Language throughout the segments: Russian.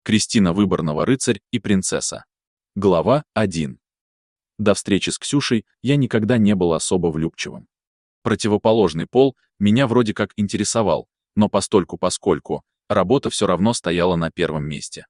Кристина Выборного «Рыцарь и принцесса». Глава 1. До встречи с Ксюшей я никогда не был особо влюбчивым. Противоположный пол меня вроде как интересовал, но постольку-поскольку работа все равно стояла на первом месте.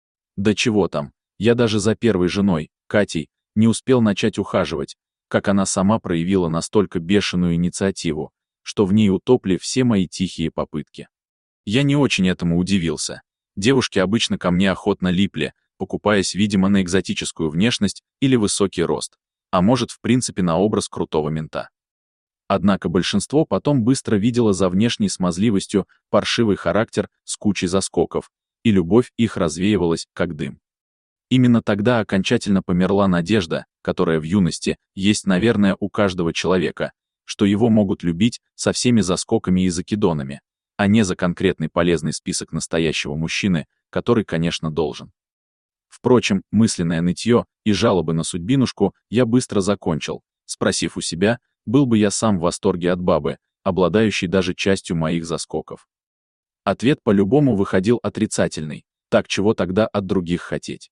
Да чего там, я даже за первой женой, Катей, не успел начать ухаживать, как она сама проявила настолько бешеную инициативу, что в ней утопли все мои тихие попытки. Я не очень этому удивился. Девушки обычно ко мне охотно липли, покупаясь, видимо, на экзотическую внешность или высокий рост, а может, в принципе, на образ крутого мента. Однако большинство потом быстро видело за внешней смазливостью паршивый характер с кучей заскоков, и любовь их развеивалась, как дым. Именно тогда окончательно померла надежда, которая в юности есть, наверное, у каждого человека, что его могут любить со всеми заскоками и закидонами, а не за конкретный полезный список настоящего мужчины, который, конечно, должен. Впрочем, мысленное нытье и жалобы на судьбинушку я быстро закончил, спросив у себя, был бы я сам в восторге от бабы, обладающей даже частью моих заскоков. Ответ по-любому выходил отрицательный, так чего тогда от других хотеть.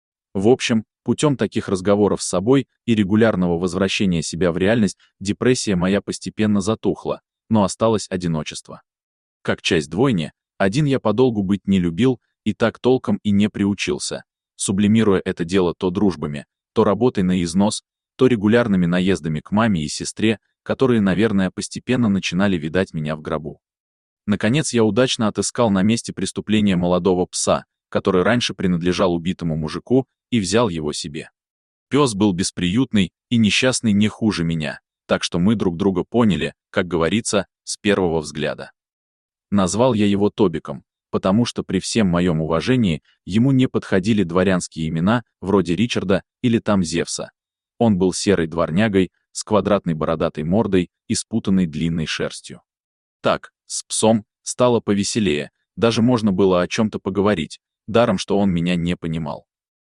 В общем, путем таких разговоров с собой и регулярного возвращения себя в реальность, депрессия моя постепенно затухла, но осталось одиночество. Как часть двойни, один я подолгу быть не любил и так толком и не приучился, сублимируя это дело то дружбами, то работой на износ, то регулярными наездами к маме и сестре, которые, наверное, постепенно начинали видать меня в гробу. Наконец я удачно отыскал на месте преступления молодого пса, который раньше принадлежал убитому мужику, и взял его себе. Пес был бесприютный и несчастный не хуже меня, так что мы друг друга поняли, как говорится, с первого взгляда. Назвал я его Тобиком, потому что при всем моем уважении ему не подходили дворянские имена, вроде Ричарда или там Зевса. Он был серой дворнягой, с квадратной бородатой мордой и спутанной длинной шерстью. Так, с псом стало повеселее, даже можно было о чем-то поговорить, даром что он меня не понимал.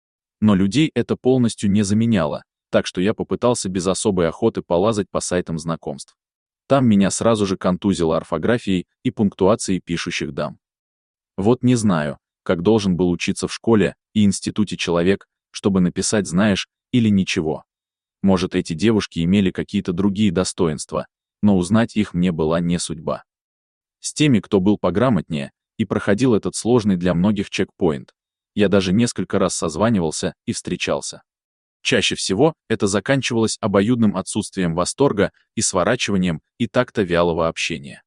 Но людей это полностью не заменяло, так что я попытался без особой охоты полазать по сайтам знакомств. Там меня сразу же контузило орфографией и пунктуацией пишущих дам. Вот не знаю, как должен был учиться в школе и институте человек, чтобы написать «знаешь» или «ничего». Может, эти девушки имели какие-то другие достоинства, но узнать их мне была не судьба. С теми, кто был пограмотнее и проходил этот сложный для многих чекпоинт, я даже несколько раз созванивался и встречался. Чаще всего это заканчивалось обоюдным отсутствием восторга и сворачиванием и так-то вялого общения.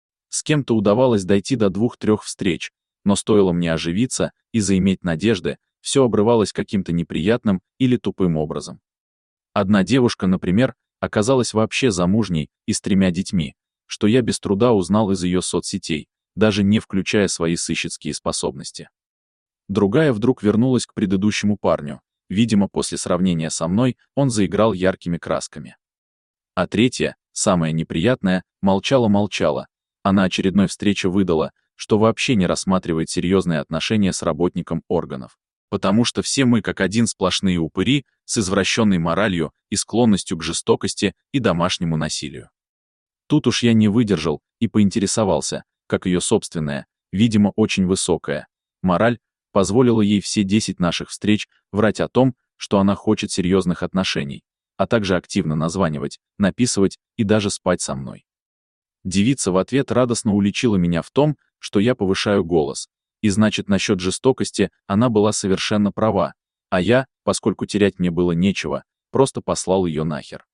С кем-то удавалось дойти до 2-3 встреч, но стоило мне оживиться и заиметь надежды, все обрывалось каким-то неприятным или тупым образом. Одна девушка, например, оказалась вообще замужней и с 3 детьми, что я без труда узнал из ее соцсетей, даже не включая свои сыщицкие способности. Другая вдруг вернулась к предыдущему парню, видимо, после сравнения со мной он заиграл яркими красками. А третья, самая неприятная, молчала-молчала, а на очередной встрече выдала, что вообще не рассматривает серьезные отношения с работником органов, потому что все мы как один сплошные упыри с извращенной моралью и склонностью к жестокости и домашнему насилию. Тут уж я не выдержал и поинтересовался, как ее собственная, видимо, очень высокая, мораль позволила ей все 10 наших встреч врать о том, что она хочет серьезных отношений, а также активно названивать, написывать и даже спать со мной. Девица в ответ радостно уличила меня в том, что я повышаю голос, и значит, насчет жестокости она была совершенно права, а я, поскольку терять мне было нечего, просто послал ее нахер.